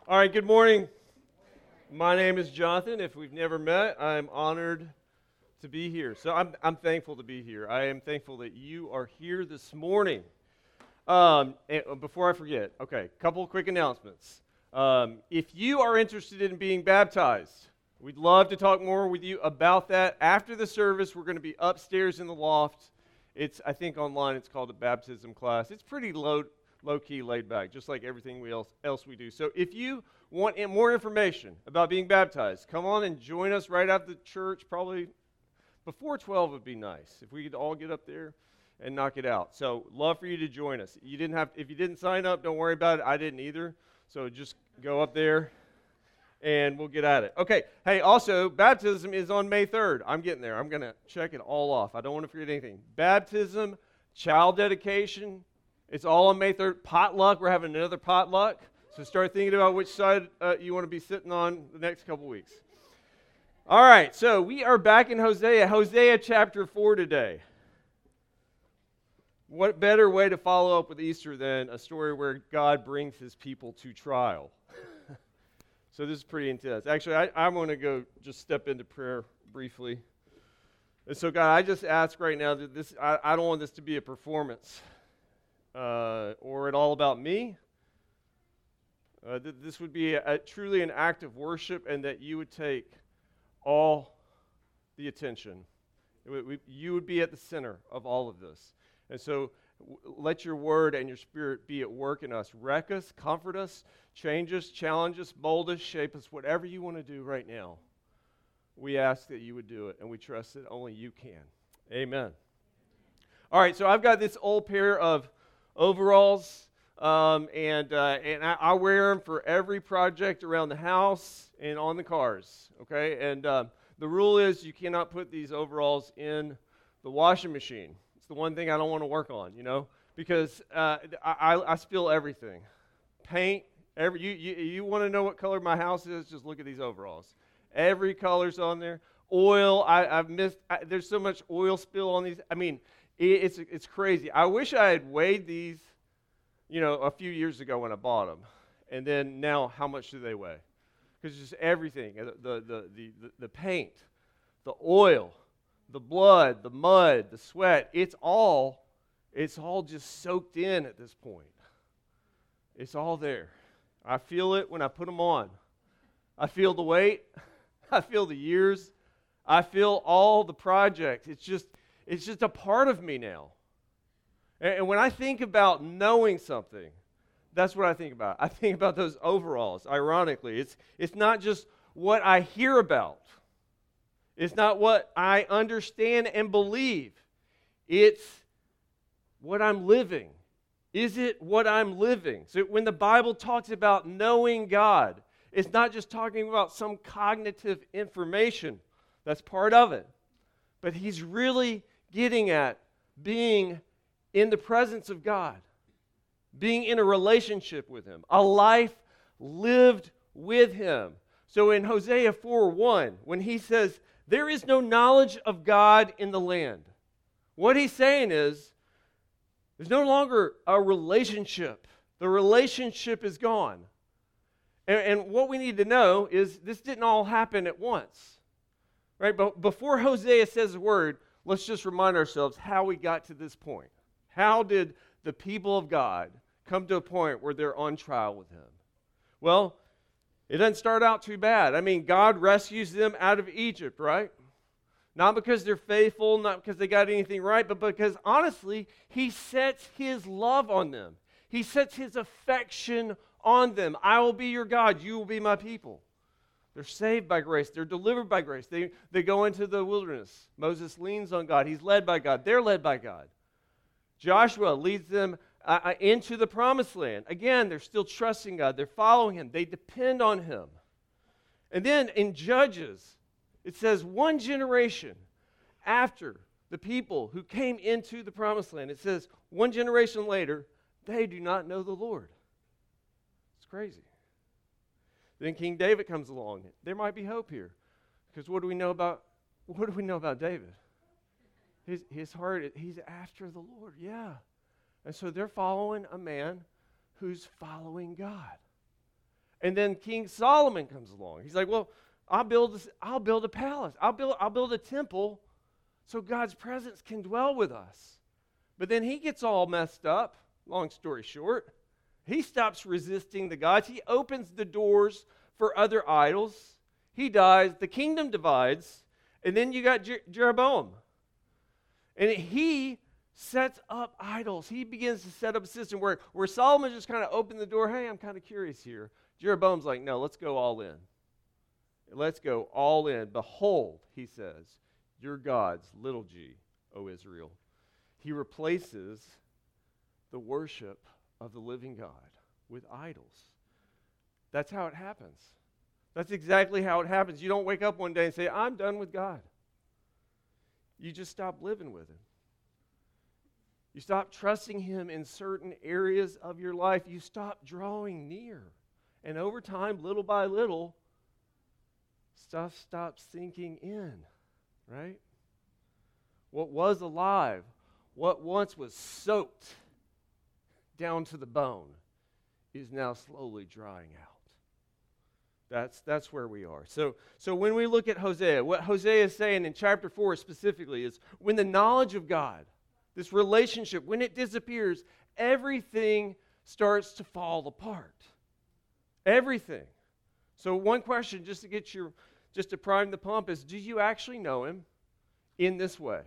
All right, good morning. My name is Jonathan. If we've never met, I'm honored to be here. So I'm thankful to be here. I am thankful that you are here this morning. And before I forget, okay, couple of quick announcements. If you are interested in being baptized, we'd love to talk more with you about that. After the service, we're going to be upstairs in the loft. I think online it's called a baptism class. It's pretty low-key, laid back, just like everything else we do. So if you want more information about being baptized, come on and join us right after the church. Probably before 12 would be nice if we could all get up there and knock it out. So love for you to join us. If you didn't sign up, don't worry about it. I didn't either. So just go up there and we'll get at it. Okay. Hey, also, baptism is on May 3rd. I'm getting there. I'm going to check it all off. I don't want to forget anything. Baptism, child dedication, it's all on May 3rd. Potluck, we're having another potluck. So start thinking about which side you want to be sitting on the next couple weeks. All right, so we are back in Hosea chapter 4 today. What better way to follow up with Easter than a story where God brings his people to trial? So this is pretty intense. Actually, I'm going to go just step into prayer briefly. And so God, I just ask right now that I don't want this to be a performance. Or at all about me. This would be truly an act of worship, and that you would take all the attention. You would be at the center of all of this. And so let your word and your spirit be at work in us. Wreck us, comfort us, change us, challenge us, mold us, shape us, whatever you want to do right now. We ask that you would do it, and we trust that only you can. Amen. All right, so I've got this old pair of overalls, and I wear them for every project around the house and on the cars, okay? And the rule is you cannot put these overalls in the washing machine. It's the one thing I don't want to work on, because I spill everything. Paint, you want to know what color my house is, just look at these overalls. Every color's on there. Oil, there's so much oil spill on these. I mean, it's crazy. I wish I had weighed these, a few years ago when I bought them. And then now, how much do they weigh? Because just everything, the paint, the oil, the blood, the mud, the sweat, it's all just soaked in at this point. It's all there. I feel it when I put them on. I feel the weight. I feel the years. I feel all the projects. It's just a part of me now. And when I think about knowing something, that's what I think about. I think about those overalls, ironically. It's not just what I hear about. It's not what I understand and believe. It's what I'm living. Is it what I'm living? So when the Bible talks about knowing God, it's not just talking about some cognitive information. That's part of it. But he's really getting at being in the presence of God, being in a relationship with him, a life lived with him. So in Hosea 4:1, when he says, there is no knowledge of God in the land, what he's saying is, there's no longer a relationship. The relationship is gone. And what we need to know is this didn't all happen at once. Right? But before Hosea says a word, let's just remind ourselves how we got to this point. How did the people of God come to a point where they're on trial with him? Well, it doesn't start out too bad. I mean, God rescues them out of Egypt, right? Not because they're faithful, not because they got anything right, but because, honestly, he sets his love on them. He sets his affection on them. I will be your God. You will be my people. They're saved by grace. They're delivered by grace. They go into the wilderness. Moses leans on God. He's led by God. They're led by God. Joshua leads them into the promised land. Again, they're still trusting God. They're following him. They depend on him. And then in Judges, it says one generation after the people who came into the promised land, it says one generation later, they do not know the Lord. It's crazy. Then King David comes along. There might be hope here. Because what do we know about David? His heart, he's after the Lord, yeah. And so they're following a man who's following God. And then King Solomon comes along. He's like, well, I'll build a palace. I'll build a temple so God's presence can dwell with us. But then he gets all messed up, long story short. He stops resisting the gods. He opens the doors for other idols. He dies. The kingdom divides. And then you got Jeroboam. And he sets up idols. He begins to set up a system where Solomon just kind of opened the door. Hey, I'm kind of curious here. Jeroboam's like, no, let's go all in. Let's go all in. Behold, he says, your gods, little g, O Israel. He replaces the worship of the living God with idols. That's how it happens. That's exactly how it happens. You don't wake up one day and say, I'm done with God. You just stop living with him. You stop trusting him in certain areas of your life. You stop drawing near. And over time, little by little, stuff stops sinking in, right? What was alive, what once was soaked down to the bone, is now slowly drying out. That's where we are. So when we look at Hosea, what Hosea is saying in chapter 4 specifically is when the knowledge of God, this relationship, when it disappears, everything starts to fall apart. Everything. So one question, just to prime the pump, is: do you actually know him in this way?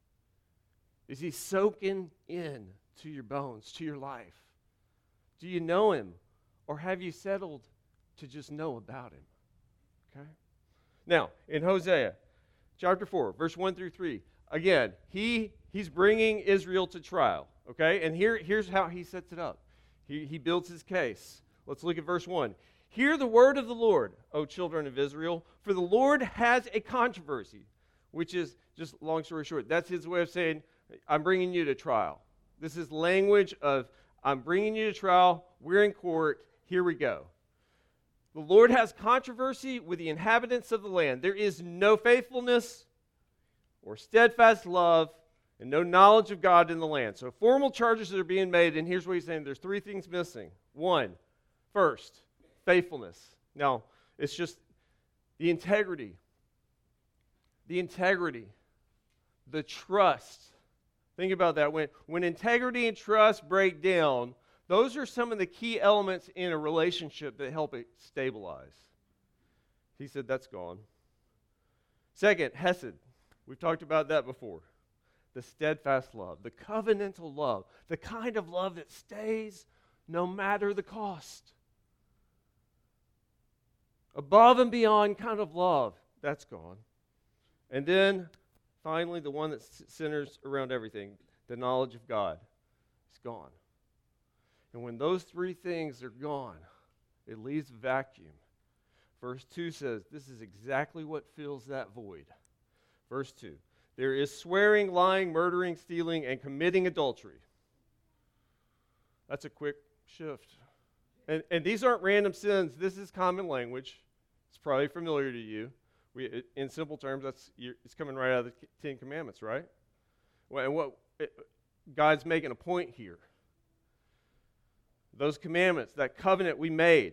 Is he soaking in to your bones, to your life? Do you know him, or have you settled to just know about him? Okay. Now, in Hosea, chapter 4, verse 1 through 3, again, he's bringing Israel to trial. Okay, and here's how he sets it up. He builds his case. Let's look at verse 1. Hear the word of the Lord, O children of Israel, for the Lord has a controversy, which is, just long story short, that's his way of saying, I'm bringing you to trial. This is language of, I'm bringing you to trial, we're in court, here we go. The Lord has controversy with the inhabitants of the land. There is no faithfulness or steadfast love and no knowledge of God in the land. So formal charges that are being made, and here's what he's saying. There's three things missing. First, faithfulness. Now, it's just the integrity, the trust. Think about that. When integrity and trust break down, those are some of the key elements in a relationship that help it stabilize. He said that's gone. Second, hesed. We've talked about that before. The steadfast love, the covenantal love, the kind of love that stays no matter the cost. Above and beyond kind of love, that's gone. And then, finally, the one that centers around everything, the knowledge of God, is gone. And when those three things are gone, it leaves a vacuum. Verse 2 says, this is exactly what fills that void. Verse 2, there is swearing, lying, murdering, stealing, and committing adultery. That's a quick shift. And these aren't random sins. This is common language. It's probably familiar to you. In simple terms, it's coming right out of the Ten Commandments, right? And God's making a point here. Those commandments, that covenant we made,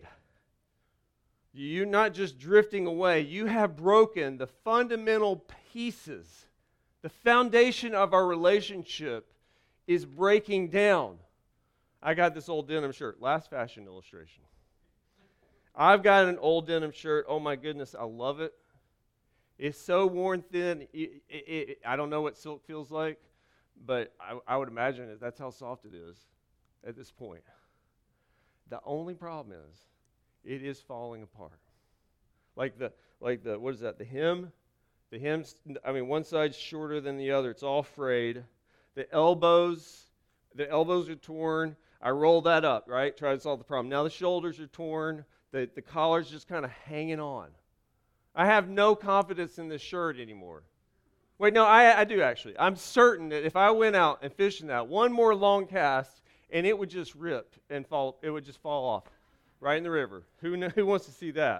you're not just drifting away. You have broken the fundamental pieces. The foundation of our relationship is breaking down. I got this old denim shirt. Last fashion illustration. I've got an old denim shirt. Oh my goodness, I love it. It's so worn thin. I don't know what silk feels like, but I would imagine that's how soft it is at this point. The only problem is it is falling apart. Like the what is that? The hem? The hem's, one side's shorter than the other. It's all frayed. The elbows are torn. I roll that up, right? Try to solve the problem. Now the shoulders are torn. The collar's just kind of hanging on. I have no confidence in this shirt anymore. Wait, no, I do actually. I'm certain that if I went out and fished in that, one more long cast, and it would just rip and fall. It would just fall off right in the river. Who wants to see that?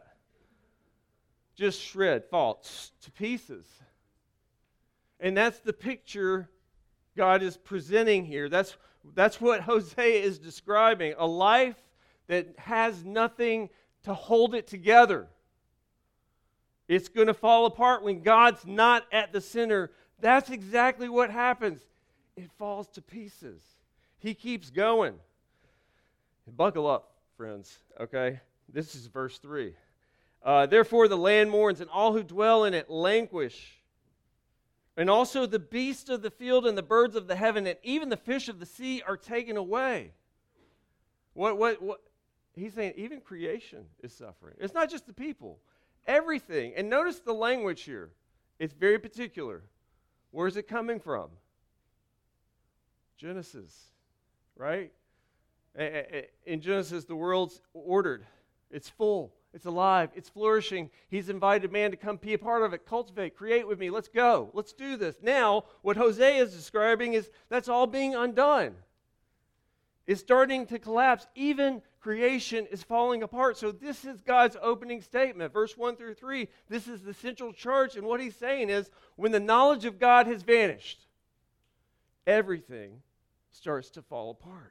Just shred, fall to pieces. And that's the picture God is presenting here. That's what Hosea is describing. A life that has nothing to hold it together. It's going to fall apart when God's not at the center. That's exactly what happens. It falls to pieces. He keeps going. Buckle up, friends, okay? This is verse 3. Therefore the land mourns, and all who dwell in it languish. And also the beasts of the field and the birds of the heaven and even the fish of the sea are taken away. What? He's saying even creation is suffering. It's not just the people. Everything. And notice the language here. It's very particular. Where is it coming from? Genesis, right? In Genesis, the world's ordered. It's full. It's alive. It's flourishing. He's invited man to come be a part of it. Cultivate. Create with me. Let's go. Let's do this. Now, what Hosea is describing is that's all being undone. It's starting to collapse. Even creation is falling apart. So this is God's opening statement. Verse 1 through 3, this is the central charge. And what he's saying is, when the knowledge of God has vanished, everything starts to fall apart.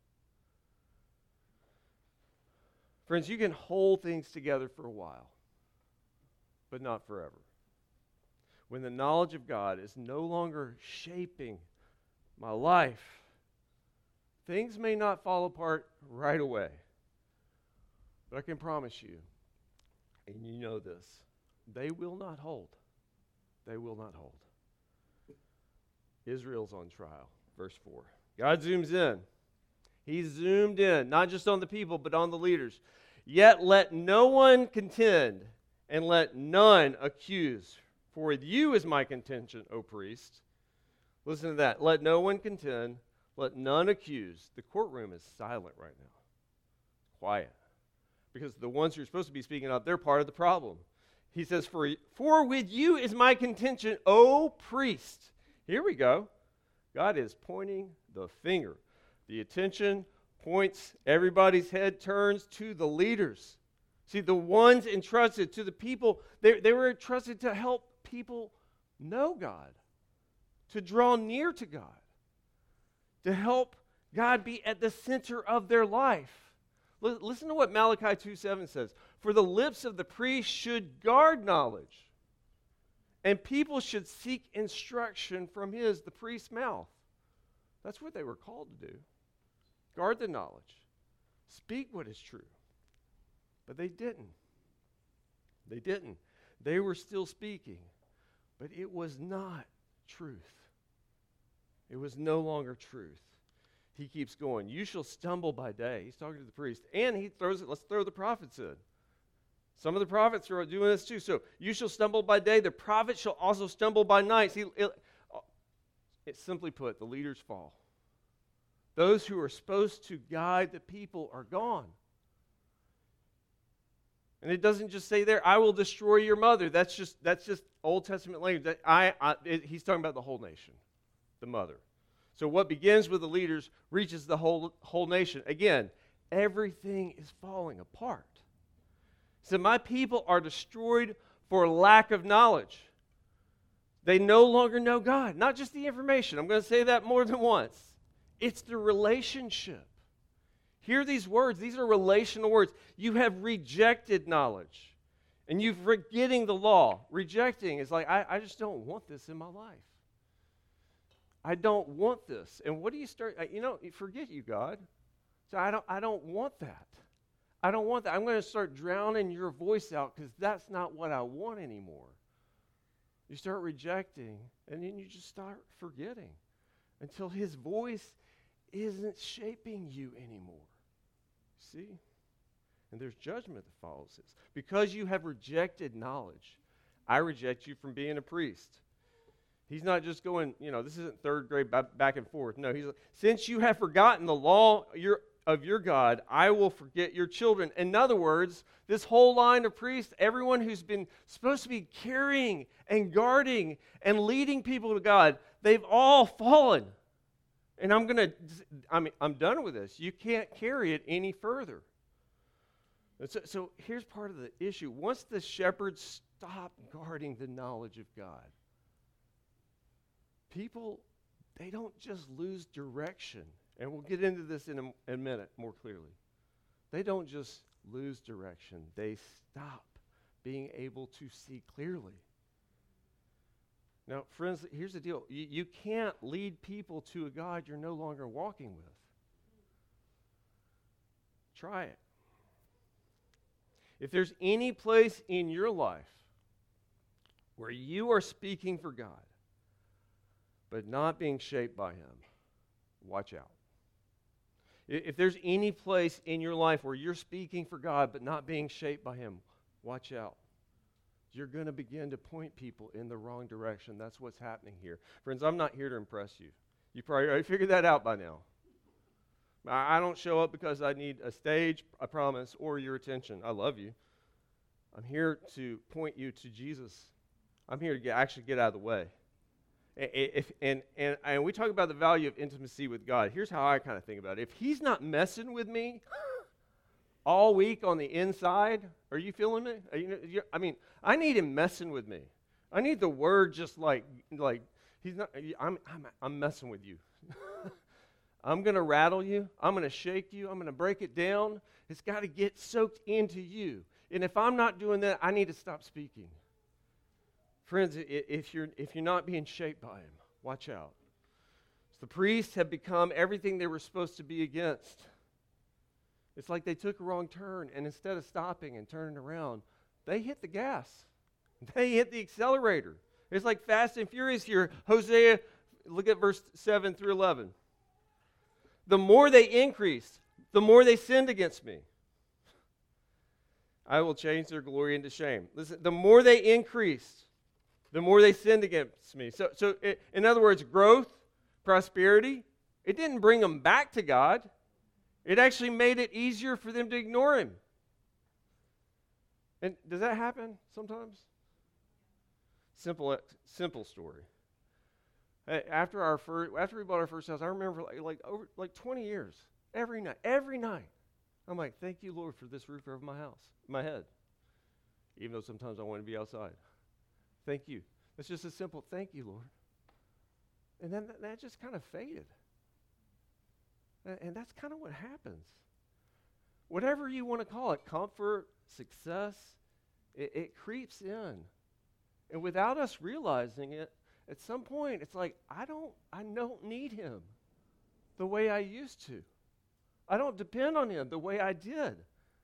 Friends, you can hold things together for a while, but not forever. When the knowledge of God is no longer shaping my life, things may not fall apart right away. But I can promise you, and you know this, they will not hold. They will not hold. Israel's on trial. Verse 4. God zooms in. He zoomed in, not just on the people, but on the leaders. Yet let no one contend, and let none accuse. For with you is my contention, O priest. Listen to that. Let no one contend, let none accuse. The courtroom is silent right now. Quiet. Because the ones who are supposed to be speaking out, they're part of the problem. He says, For with you is my contention, O priest. Here we go. God is pointing the finger. The attention points, everybody's head turns to the leaders. See, the ones entrusted to the people, they were entrusted to help people know God, to draw near to God, to help God be at the center of their life. Listen to what Malachi 2:7 says. For the lips of the priest should guard knowledge, and people should seek instruction from the priest's mouth. That's what they were called to do. Guard the knowledge. Speak what is true. But they didn't. They didn't. They were still speaking, but it was not truth. It was no longer truth. He keeps going. You shall stumble by day. He's talking to the priest. And he throws it. Let's throw the prophets in. Some of the prophets are doing this too. So you shall stumble by day. The prophet shall also stumble by night. It's simply put, the leaders fall. Those who are supposed to guide the people are gone. And it doesn't just say there, I will destroy your mother. That's just Old Testament language. He's talking about the whole nation, the mother. So what begins with the leaders reaches the whole nation. Again, everything is falling apart. So my people are destroyed for lack of knowledge. They no longer know God. Not just the information. I'm going to say that more than once. It's the relationship. Hear these words. These are relational words. You have rejected knowledge. And you're forgetting the law. Rejecting is like, I just don't want this in my life. I don't want this. And what do you start? Forget you, God. So I don't want that. I don't want that. I'm going to start drowning your voice out because that's not what I want anymore. You start rejecting, and then you just start forgetting until his voice isn't shaping you anymore. See? And there's judgment that follows this. Because you have rejected knowledge, I reject you from being a priest. He's not just going, this isn't third grade back and forth. No, he's like, since you have forgotten the law of your God, I will forget your children. In other words, this whole line of priests, everyone who's been supposed to be carrying and guarding and leading people to God, they've all fallen. And I'm done with this. You can't carry it any further. So here's part of the issue. Once the shepherds stop guarding the knowledge of God, people, they don't just lose direction. And we'll get into this in a minute more clearly. They don't just lose direction. They stop being able to see clearly. Now, friends, here's the deal. You can't lead people to a God you're no longer walking with. Try it. If there's any place in your life where you are speaking for God, but not being shaped by Him, watch out. If there's any place in your life where you're speaking for God, but not being shaped by Him, watch out. You're going to begin to point people in the wrong direction. That's what's happening here. Friends, I'm not here to impress you. You probably already figured that out by now. I don't show up because I need a stage, I promise, or your attention. I love you. I'm here to point you to Jesus. I'm here to actually get out of the way. And we talk about the value of intimacy with God. Here's how I kind of think about it. If He's not messing with me all week on the inside, are you feeling me? I need Him messing with me. I need the Word just like He's not. I'm messing with you. I'm going to rattle you. I'm going to shake you. I'm going to break it down. It's got to get soaked into you. And if I'm not doing that, I need to stop speaking. Friends, if you're not being shaped by Him, watch out. So the priests have become everything they were supposed to be against. It's like they took a wrong turn, and instead of stopping and turning around, they hit the gas. They hit the accelerator. It's like Fast and Furious here. Hosea, look at verse 7 through 11. The more they increased, the more they sinned against me. I will change their glory into shame. Listen, the more they increased, the more they sinned against me. So in other words, growth, prosperity, it didn't bring them back to God. It actually made it easier for them to ignore Him. And does that happen sometimes? Simple story. After we bought our first house, I remember like 20 years, every night, I'm like, thank you, Lord, for this roof over my head. Even though sometimes I want to be outside. Thank you. It's just a simple thank you, Lord. And then that just kind of faded. And that's kind of what happens. Whatever you want to call it, comfort, success, it creeps in. And without us realizing it, at some point, it's like, I don't need Him the way I used to. I don't depend on Him the way I did.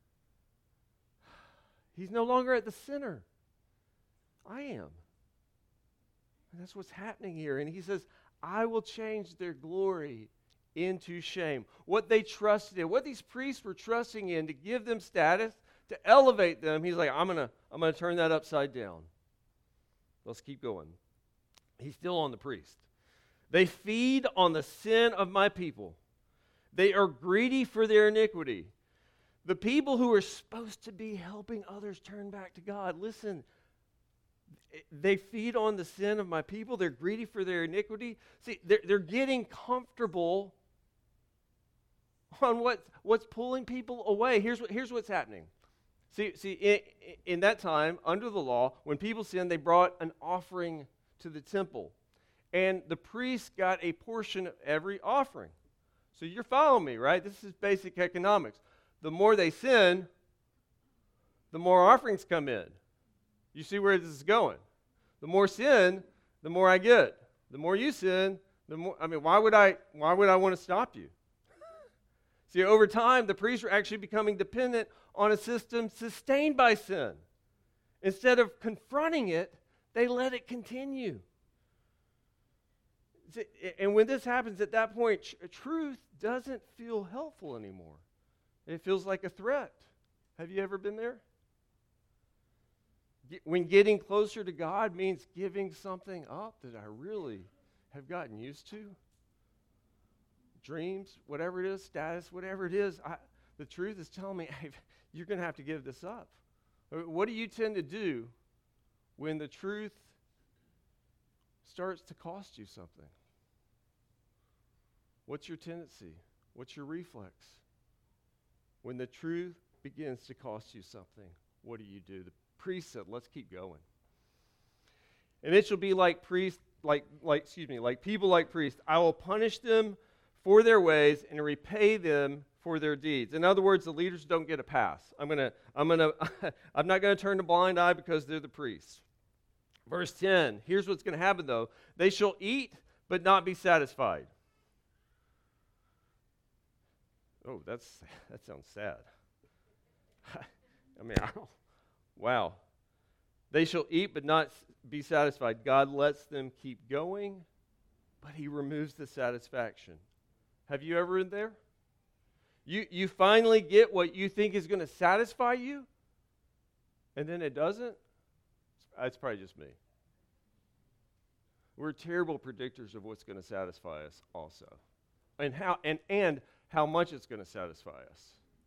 He's no longer at the center. I am. And that's what's happening here. And He says, I will change their glory into shame. What they trusted in, what these priests were trusting in to give them status, to elevate them, He's like, I'm gonna turn that upside down. Let's keep going. He's still on the priest. They feed on the sin of my people. They are greedy for their iniquity. The people who are supposed to be helping others turn back to God, listen, they feed on the sin of my people. They're greedy for their iniquity. See, they're getting comfortable on what's pulling people away. Here's what's happening. See, in that time, under the law, when people sinned, they brought an offering to the temple. And the priest got a portion of every offering. So you're following me, right? This is basic economics. The more they sin, the more offerings come in. You see where this is going. The more sin, the more I get. The more you sin, the more, why would I want to stop you? See, over time, the priests were actually becoming dependent on a system sustained by sin. Instead of confronting it, they let it continue. And when this happens at that point, truth doesn't feel helpful anymore. It feels like a threat. Have you ever been there? When getting closer to God means giving something up that I really have gotten used to, dreams, whatever it is, status, whatever it is, the truth is telling me, hey, you're going to have to give this up. What do you tend to do when the truth starts to cost you something? What's your tendency? What's your reflex? When the truth begins to cost you something, what do? The priest said, let's keep going. And it shall be like priests, like people like priests. I will punish them for their ways and repay them for their deeds. In other words, the leaders don't get a pass. I'm not gonna turn a blind eye because they're the priests. Verse 10, here's what's going to happen though. They shall eat but not be satisfied. Oh, that sounds sad. Wow. They shall eat but not be satisfied. God lets them keep going, but he removes the satisfaction. Have you ever been there? You finally get what you think is going to satisfy you, and then it doesn't? It's probably just me. We're terrible predictors of what's going to satisfy us also. And how much it's going to satisfy us.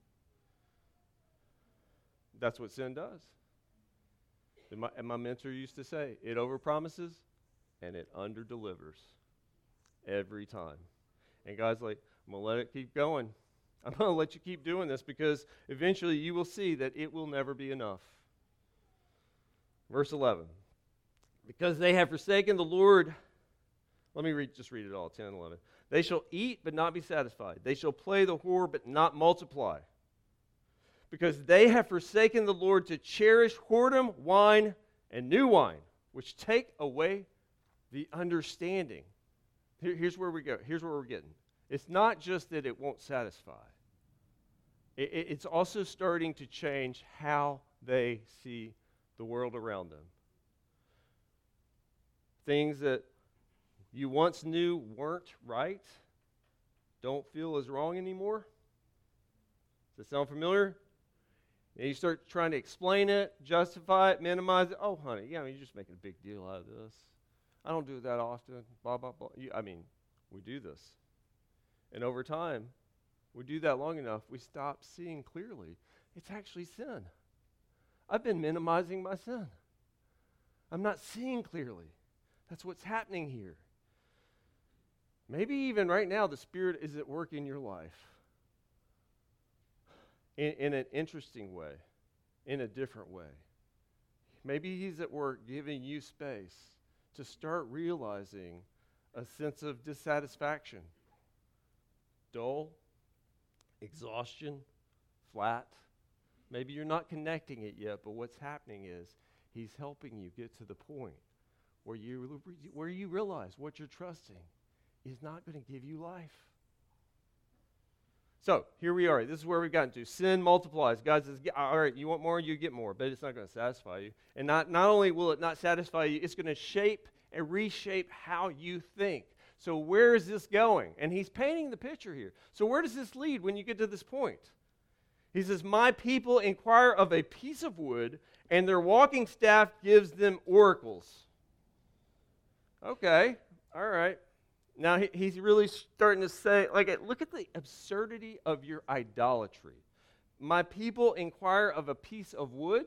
That's what sin does. And my mentor used to say, it overpromises and it underdelivers every time. And God's like, I'm going to let it keep going. I'm going to let you keep doing this because eventually you will see that it will never be enough. Verse 11. Because they have forsaken the Lord. Let me just read it all, 10 and 11. They shall eat but not be satisfied. They shall play the whore but not multiply. Because they have forsaken the Lord to cherish whoredom, wine, and new wine, which take away the understanding. Here's where we go. Here's where we're getting. It's not just that it won't satisfy. It's also starting to change how they see the world around them. Things that you once knew weren't right don't feel as wrong anymore. Does that sound familiar? And you start trying to explain it, justify it, minimize it. Oh, honey, you're just making a big deal out of this. I don't do that often, blah, blah, blah. We do this. And over time, we do that long enough, we stop seeing clearly. It's actually sin. I've been minimizing my sin. I'm not seeing clearly. That's what's happening here. Maybe even right now, the Spirit is at work in your life. In an interesting way, in a different way. Maybe he's at work giving you space to start realizing a sense of dissatisfaction. Dull, exhaustion, flat. Maybe you're not connecting it yet, but what's happening is he's helping you get to the point where you realize what you're trusting is not going to give you life. So, here we are. This is where we've gotten to. Sin multiplies. God says, all right, you want more, you get more, but it's not going to satisfy you. And not only will it not satisfy you, it's going to shape and reshape how you think. So where is this going? And he's painting the picture here. So where does this lead when you get to this point? He says, my people inquire of a piece of wood, and their walking staff gives them oracles. Okay, all right. Now, he's really starting to say, look at the absurdity of your idolatry. My people inquire of a piece of wood.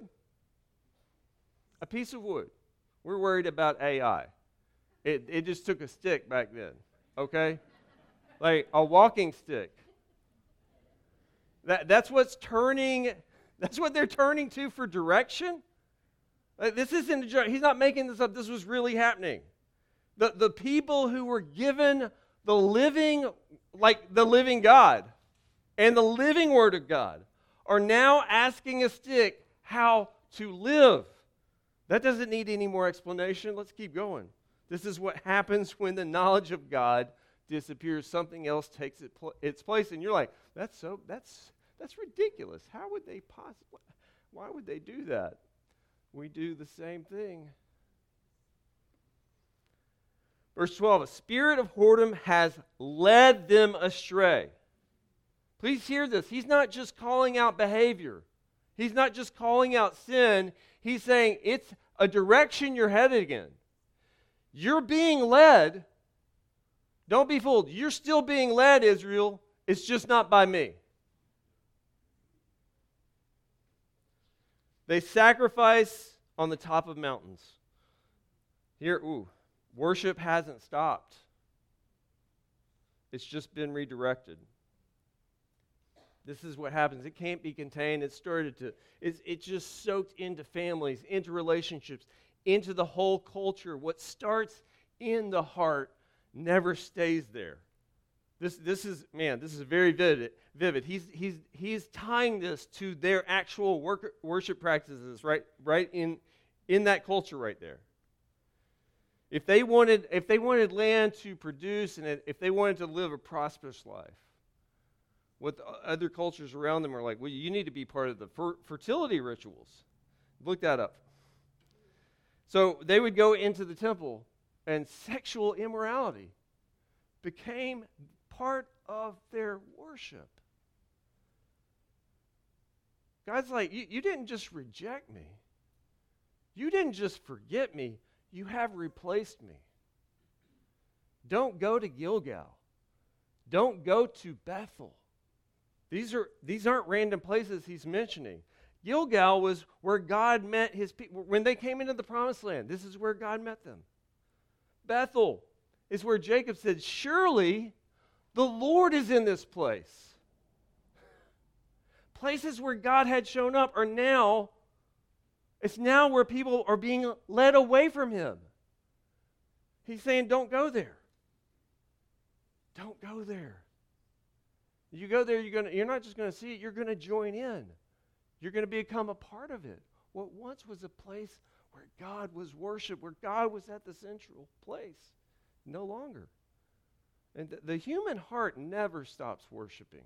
A piece of wood. We're worried about AI. It just took a stick back then, okay? Like a walking stick. That's what they're turning to for direction. This isn't, he's not making this up. This was really happening. The people who were given the living God and the living Word of God are now asking a stick how to live. That doesn't need any more explanation. Let's keep going. This is what happens when the knowledge of God disappears. Something else takes its place, and you're like, that's ridiculous. How would they possibly? Why would they do that? We do the same thing. Verse 12, a spirit of whoredom has led them astray. Please hear this. He's not just calling out behavior. He's not just calling out sin. He's saying it's a direction you're headed in. You're being led. Don't be fooled. You're still being led, Israel. It's just not by me. They sacrifice on the top of mountains. Here, worship hasn't stopped. It's just been redirected. This is what happens. It can't be contained. It just soaked into families, into relationships, into the whole culture. What starts in the heart never stays there. This is very vivid. He's tying this to their actual worship practices, right in that culture right there. If they wanted land to produce, and if they wanted to live a prosperous life, what the other cultures around them are like, well, you need to be part of the fertility rituals. Look that up. So they would go into the temple, and sexual immorality became part of their worship. God's like, you didn't just reject me. You didn't just forget me. You have replaced me. Don't go to Gilgal. Don't go to Bethel. These aren't random places he's mentioning. Gilgal was where God met his people. When they came into the promised land, this is where God met them. Bethel is where Jacob said, surely the Lord is in this place. Places where God had shown up it's now where people are being led away from him. He's saying, don't go there. Don't go there. You go there, you're not just going to see it, you're going to join in. You're going to become a part of it. What once was a place where God was worshiped, where God was at the central place, no longer. And the human heart never stops worshiping.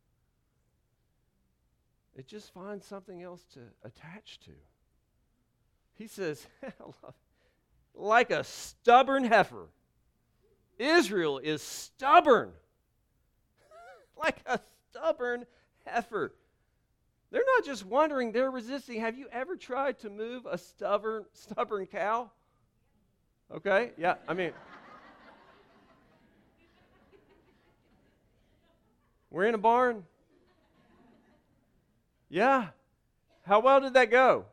It just finds something else to attach to. He says, like a stubborn heifer. Israel is stubborn. Like a stubborn heifer. They're not just wondering, they're resisting. Have you ever tried to move a stubborn cow? Okay, yeah, we're in a barn. Yeah. How well did that go?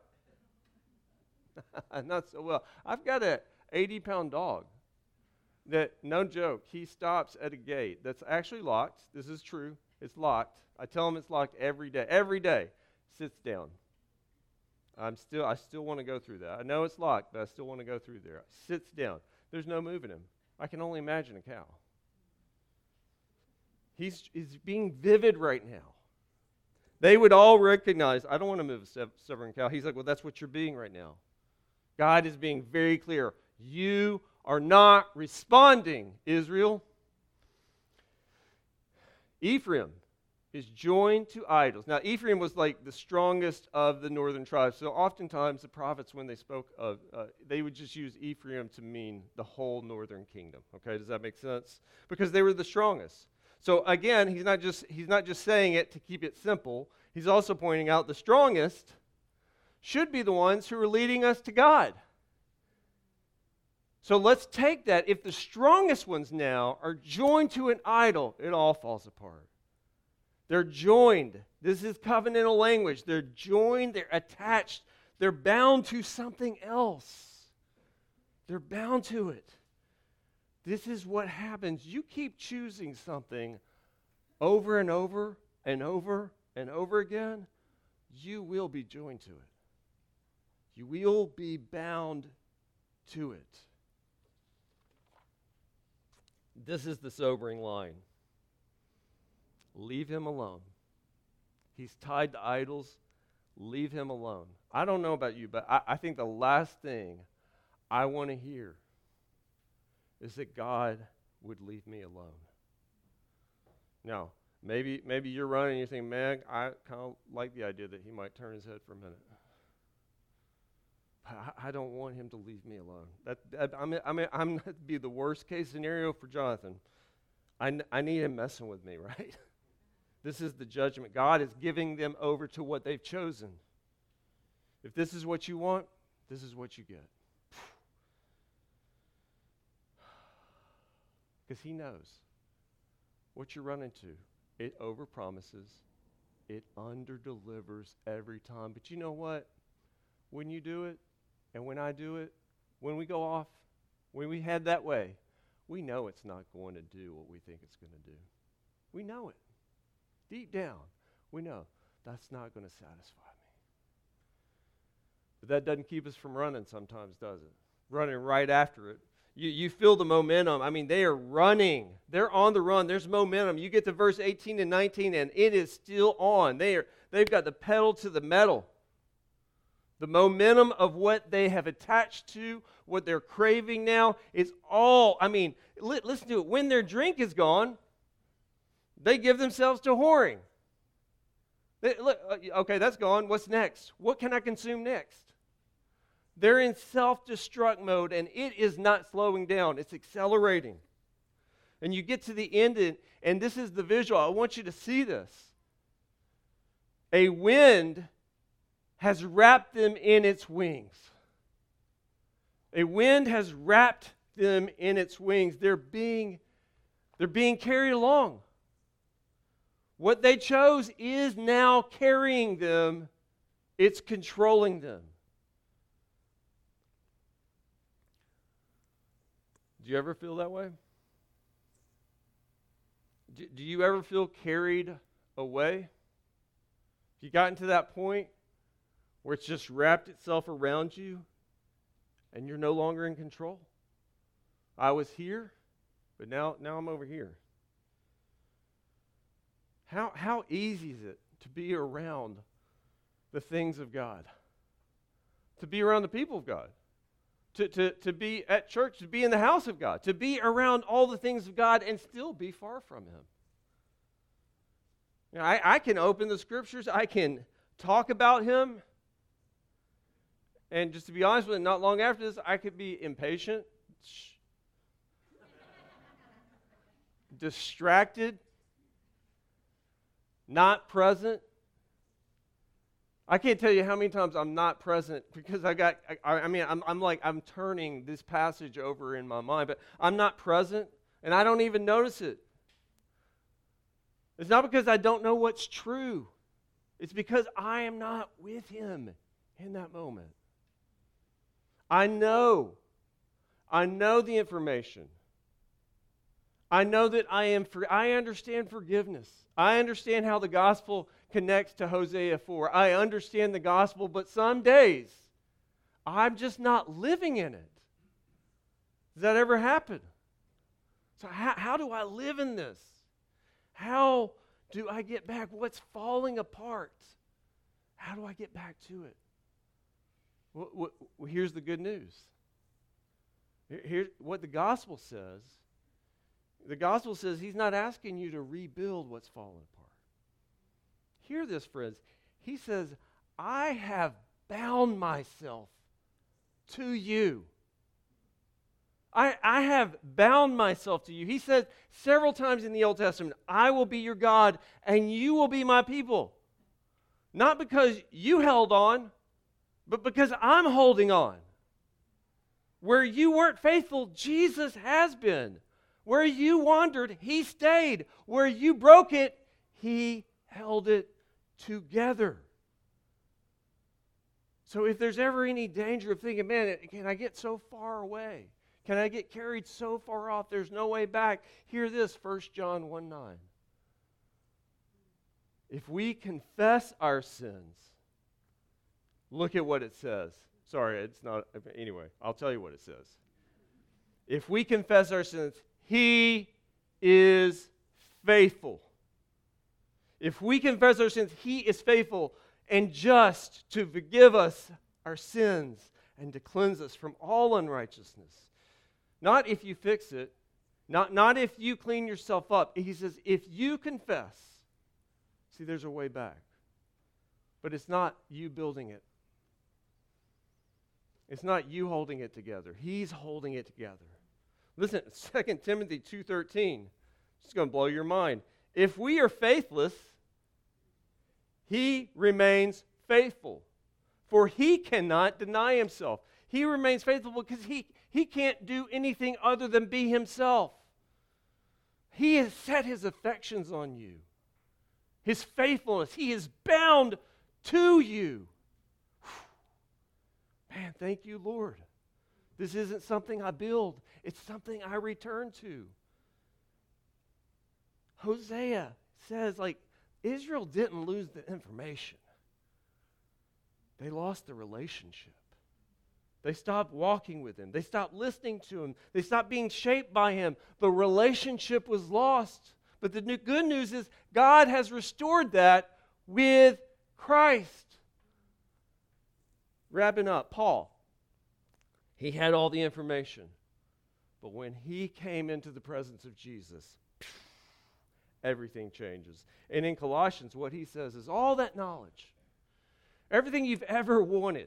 Not so well. I've got an 80-pound dog that, no joke, he stops at a gate that's actually locked. This is true. It's locked. I tell him it's locked every day. Every day. Sits down. I still want to go through that. I know it's locked, but I still want to go through there. Sits down. There's no moving him. I can only imagine a cow. He's being vivid right now. They would all recognize, I don't want to move a stubborn cow. He's like, well, that's what you're being right now. God is being very clear. You are not responding, Israel. Ephraim is joined to idols. Now, Ephraim was like the strongest of the northern tribes. So oftentimes the prophets, when they spoke of, they would just use Ephraim to mean the whole northern kingdom. Okay, does that make sense? Because they were the strongest. So again, he's not just saying it to keep it simple. He's also pointing out the strongest should be the ones who are leading us to God. So let's take that. If the strongest ones now are joined to an idol, it all falls apart. They're joined. This is covenantal language. They're joined, they're attached, they're bound to something else. They're bound to it. This is what happens. You keep choosing something over and over and over and over again, you will be joined to it. You will be bound to it. This is the sobering line. Leave him alone. He's tied to idols. Leave him alone. I don't know about you, but I think the last thing I want to hear is that God would leave me alone. Now, maybe you're running and you're thinking, man, I kind of like the idea that he might turn his head for a minute. I don't want him to leave me alone. I'm going to be the worst case scenario for Jonathan. I need him messing with me, right? This is the judgment. God is giving them over to what they've chosen. If this is what you want, this is what you get. Because he knows what you're running to. It overpromises. It underdelivers every time. But you know what? When you do it, and when I do it, when we go off, when we head that way, we know it's not going to do what we think it's going to do. We know it. Deep down, we know that's not going to satisfy me. But that doesn't keep us from running sometimes, does it? Running right after it. You feel the momentum. I mean, they are running. They're on the run. There's momentum. You get to verse 18 and 19, and it is still on. They've got the pedal to the metal. The momentum of what they have attached to, what they're craving now, is all, I mean, listen to it. When their drink is gone, they give themselves to whoring. Okay, that's gone. What's next? What can I consume next? They're in self-destruct mode, and it is not slowing down. It's accelerating. And you get to the end, and this is the visual. I want you to see this. A wind has wrapped them in its wings. A wind has wrapped them in its wings. They're being carried along. What they chose is now carrying them. It's controlling them. Do you ever feel that way? Do you ever feel carried away? Have you gotten to that point where it's just wrapped itself around you and you're no longer in control? I was here, but now I'm over here. How easy is it to be around the things of God? To be around the people of God? To be at church, to be in the house of God, to be around all the things of God and still be far from Him. You know, I can open the Scriptures, I can talk about Him, and just to be honest with you, not long after this, I could be impatient, distracted, not present. I can't tell you how many times I'm not present because I'm turning this passage over in my mind, but I'm not present and I don't even notice it. It's not because I don't know what's true. It's because I am not with Him in that moment. I know the information. I know that I understand forgiveness. I understand how the gospel connects to Hosea 4. I understand the gospel, but some days I'm just not living in it. Does that ever happen? So how do I live in this? How do I get back? What's falling apart? How do I get back to it? Well, here's the good news. Here's what the gospel says. The gospel says He's not asking you to rebuild what's fallen apart. Hear this, friends. He says, I have bound myself to you. I have bound myself to you. He said several times in the Old Testament, I will be your God and you will be my people. Not because you held on, but because I'm holding on. Where you weren't faithful, Jesus has been. Where you wandered, He stayed. Where you broke it, He held it together. So if there's ever any danger of thinking, man, can I get so far away? Can I get carried so far off? There's no way back. Hear this, 1 John 1:9. If we confess our sins, look at what it says. Sorry, it's not. Anyway, I'll tell you what it says. If we confess our sins, He is faithful. If we confess our sins, He is faithful and just to forgive us our sins and to cleanse us from all unrighteousness. Not if you fix it, not if you clean yourself up. He says, if you confess, see, there's a way back. But it's not you building it. It's not you holding it together. He's holding it together. Listen, 2 Timothy 2:13. It's going to blow your mind. If we are faithless, He remains faithful, for He cannot deny Himself. He remains faithful because he can't do anything other than be Himself. He has set His affections on you, His faithfulness. He is bound to you. Man, thank you, Lord. This isn't something I build. It's something I return to. Hosea says, Israel didn't lose the information. They lost the relationship. They stopped walking with him. They stopped listening to him. They stopped being shaped by him. The relationship was lost. But the good news is God has restored that with Christ. Wrapping up, Paul, he had all the information. But when he came into the presence of Jesus, everything changes. And in Colossians, what he says is all that knowledge, everything you've ever wanted,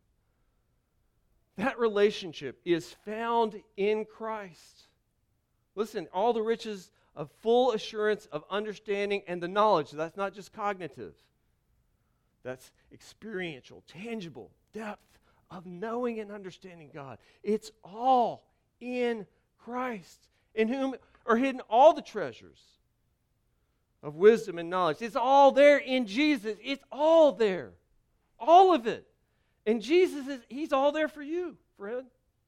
that relationship is found in Christ. Listen, all the riches of full assurance of understanding and the knowledge, that's not just cognitive. That's experiential, tangible depth of knowing and understanding God. It's all in Christ, in whom are hidden all the treasures of wisdom and knowledge. It's all there in Jesus. It's all there. All of it. And Jesus he's all there for you, friend.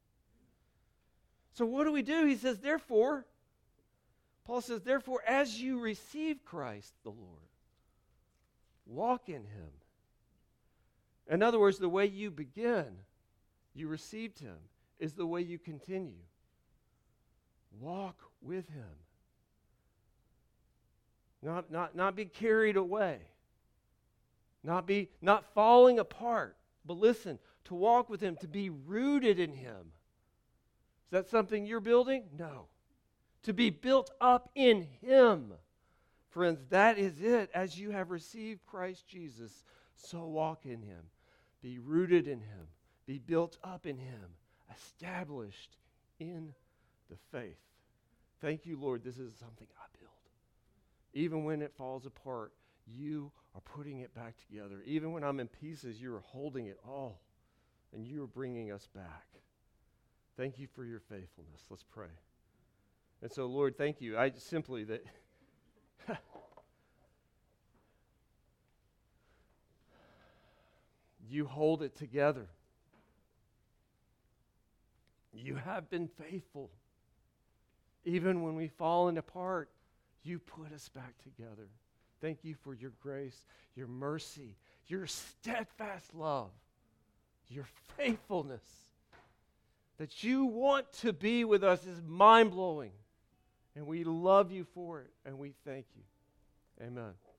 So what do we do? He says, therefore, Paul says, therefore, as you receive Christ the Lord, walk in him. In other words, the way you begin, you received him, is the way you continue. Walk with him. Not be carried away. Not falling apart. But listen, to walk with him, to be rooted in him. Is that something you're building? No. To be built up in him. Friends, that is it. As you have received Christ Jesus, so walk in him. Be rooted in him. Be built up in him. Established in the faith. Thank you, Lord. This is something I build. Even when it falls apart, you are putting it back together. Even when I'm in pieces, you are holding it all. And you are bringing us back. Thank you for your faithfulness. Let's pray. And so, Lord, thank you. I simply that you hold it together. You have been faithful. Even when we've fallen apart, you put us back together. Thank you for your grace, your mercy, your steadfast love, your faithfulness. That you want to be with us is mind-blowing. And we love you for it, and we thank you. Amen.